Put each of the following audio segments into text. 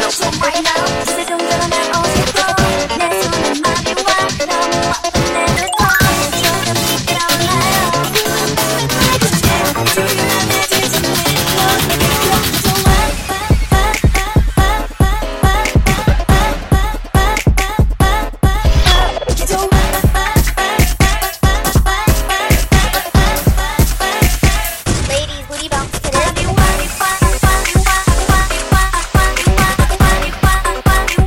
So right now 지금 드러내고 싶어 내 손에 많이 와 너무 아픈 내 눈통 조금 비켜나요 지루해지지 않고 내게 좋아 Ladies, booty bounce to this.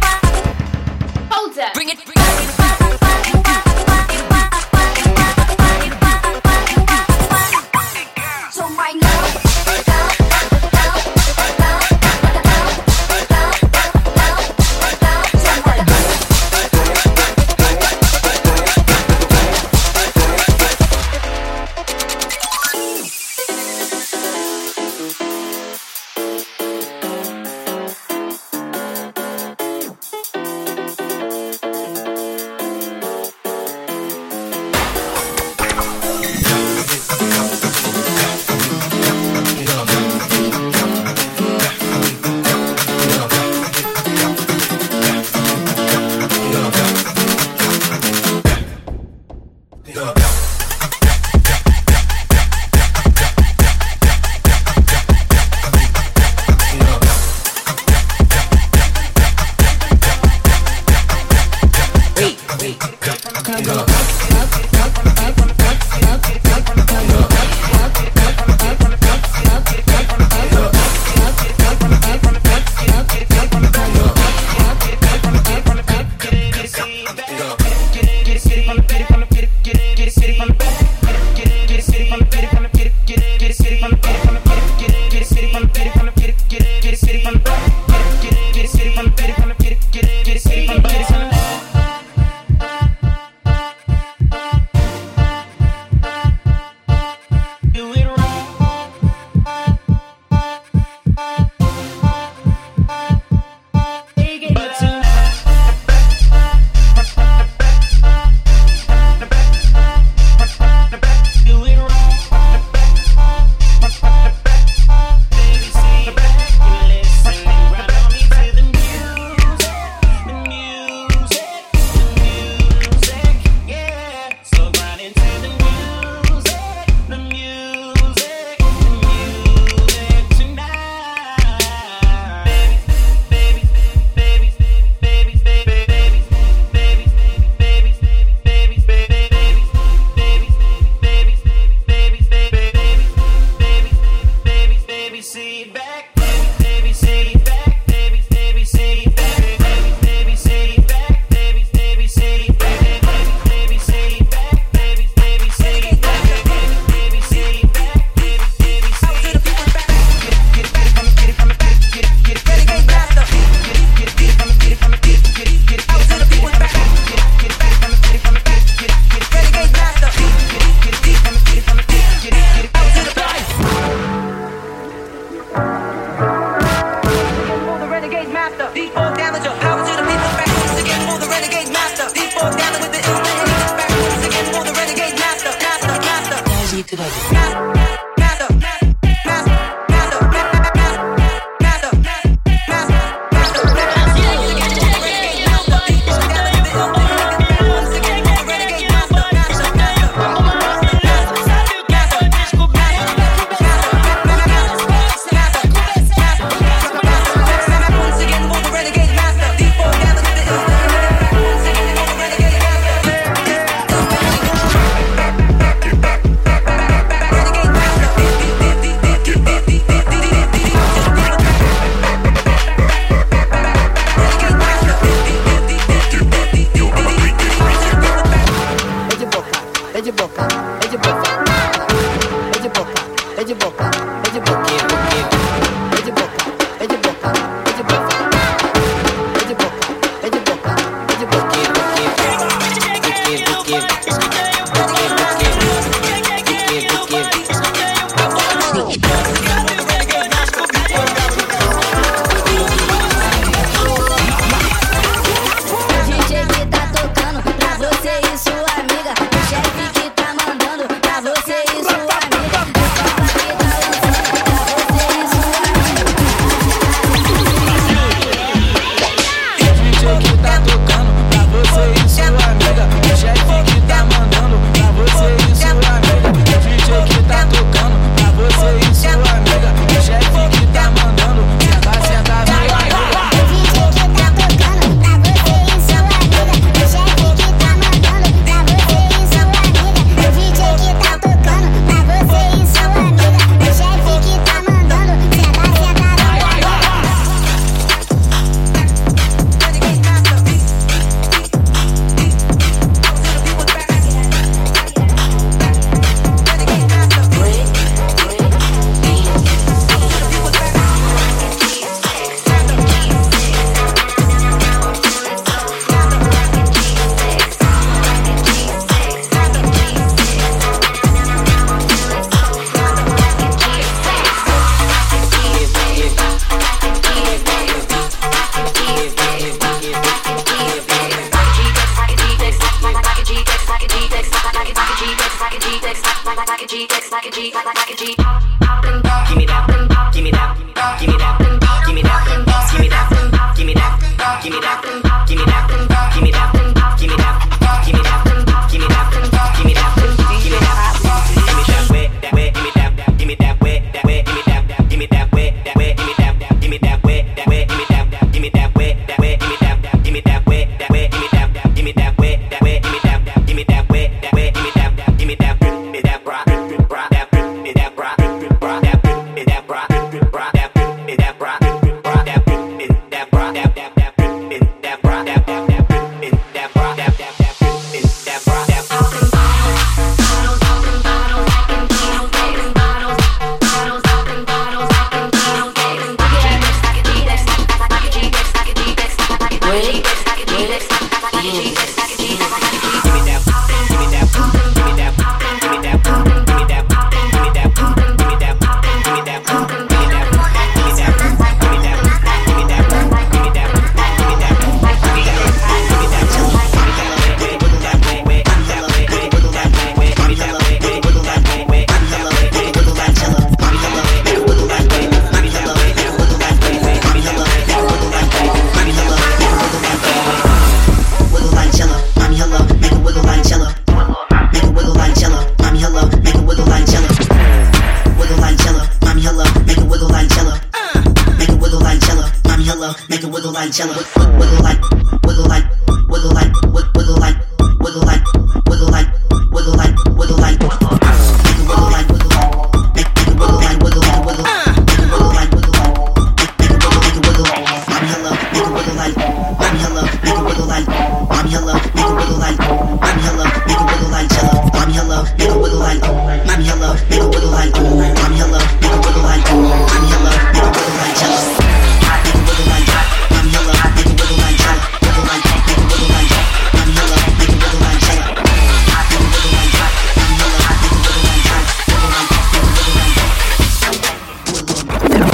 like jello. Wiggle like, wiggle like, wiggle like, wiggle like, wiggle like, wiggle like, wiggle like, wiggle like, wiggle like, wiggle like, wiggle like, make it wiggle like, wiggle like, wiggle, make it wiggle like, wiggle like, make it wiggle, make it wiggle. Mommy hello, make it wiggle like, mommy hello, make it wiggle like, mommy hello, make it wiggle like, mommy hello, make it wiggle like jello. Mommy hello, make it wiggle like, mommy hello, make it wiggle like, mommy hello, make it wiggle like, mommy hello, make it wiggle like jello. Make it wiggle like, mommy hello, make it wiggle like jello. Wiggle like, make it wiggle like, mommy hello, make it wiggle like jello. Make it wiggle like, mommy hello, make it wiggle like jello. Wiggle like, make it wiggle like, wiggle.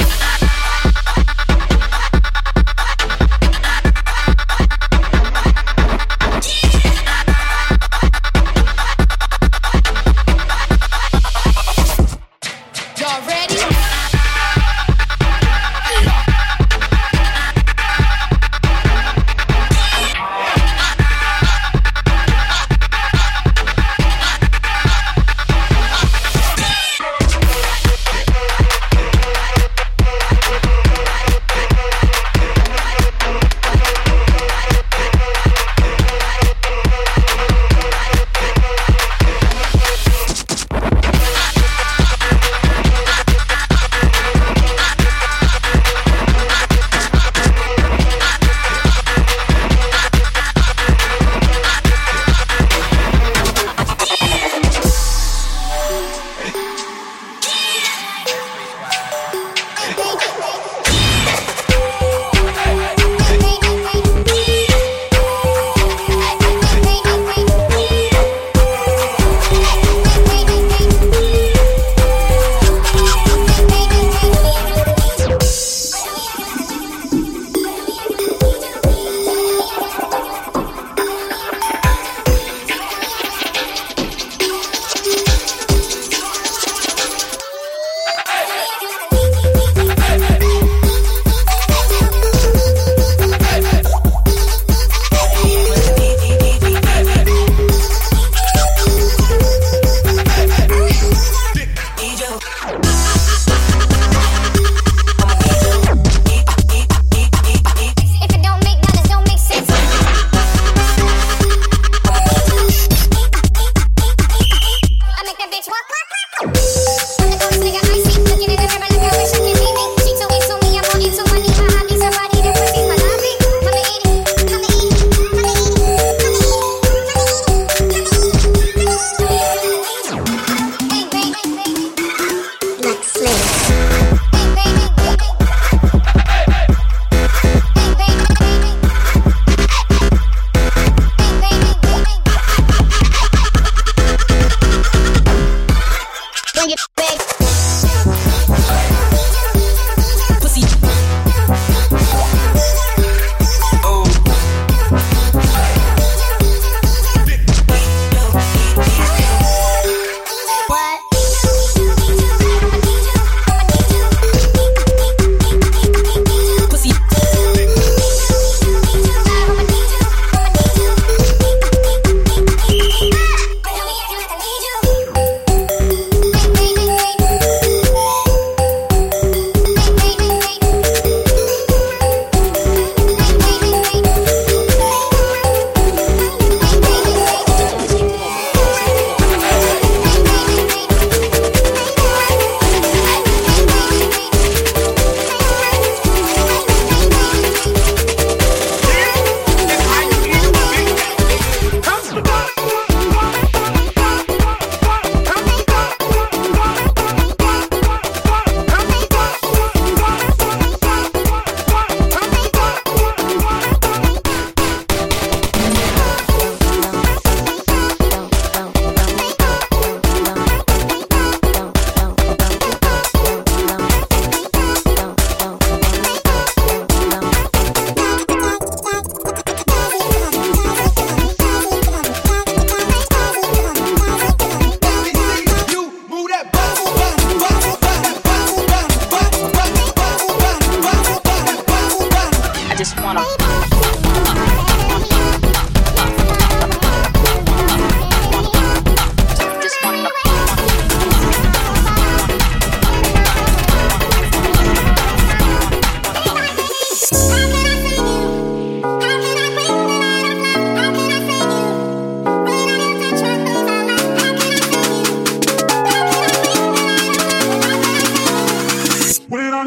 Y'all ready? Walk, walk, walk. On the coast, nigga, I see. Looking at the river like a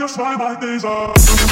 just why my days are.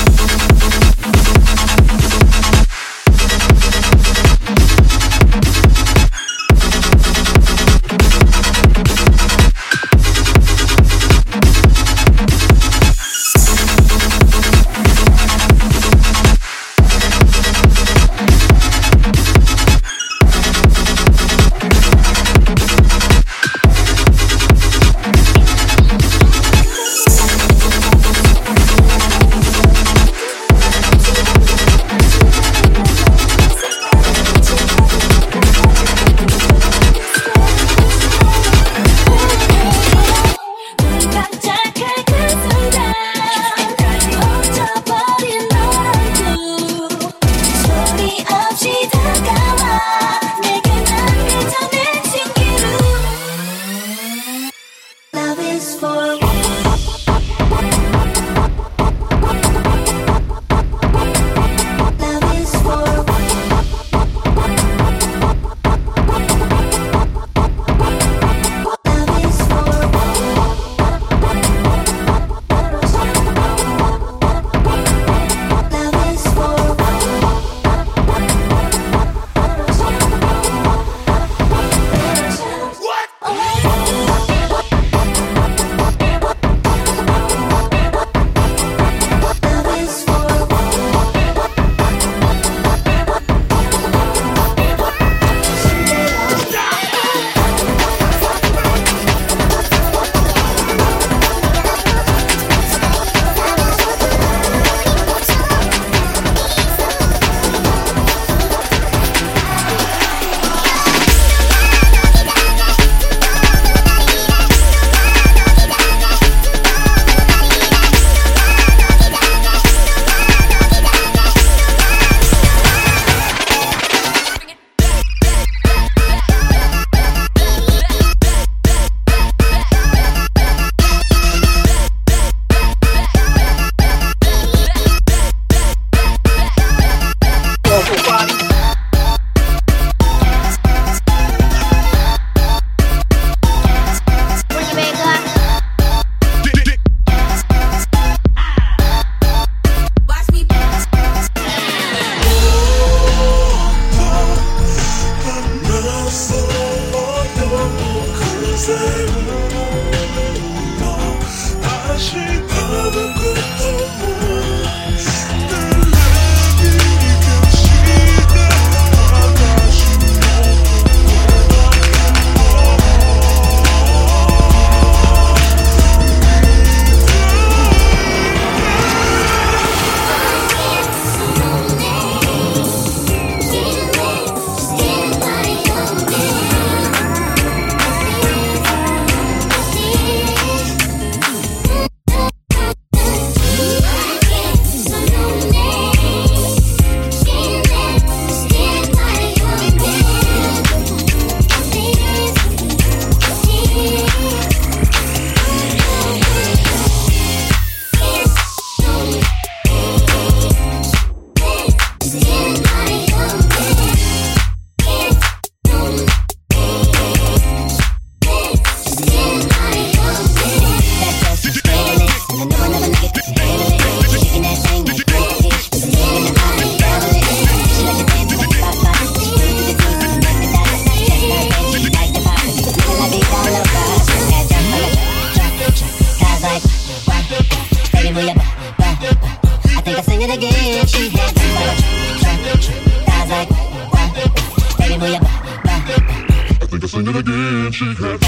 Sing it again, she had Guys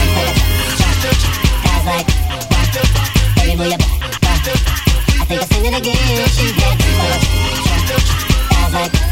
like, baby, move your butt. I think I sing it again, she had guys like